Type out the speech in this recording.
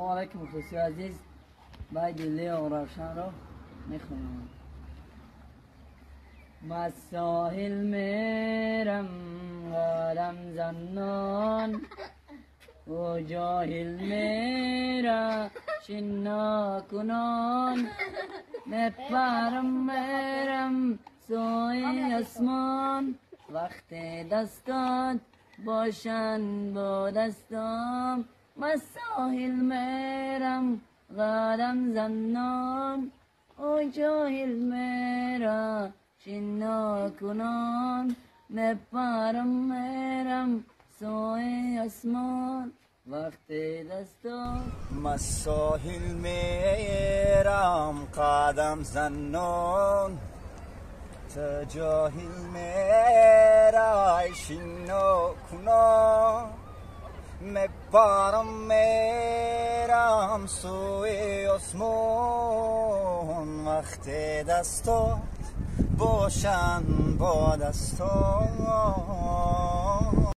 سلام علیکم خصوصی عزیز. باید دلی آقا روشن رو میخونم. مساحل میرم قدم زنان و جاهل میرم شنا کنان میپرم میرم سوی اسمان وقت دستات باشن با دستام مساحل میرم قدم زنان و جاهل میرم شنا کنان میپرم میرم سوی اسمان وقت دستات مساحل میرم قدم زنان تجاهل میرم شنا کنان میپرم میرم سوی آسمان وقت دستات باشن با دستان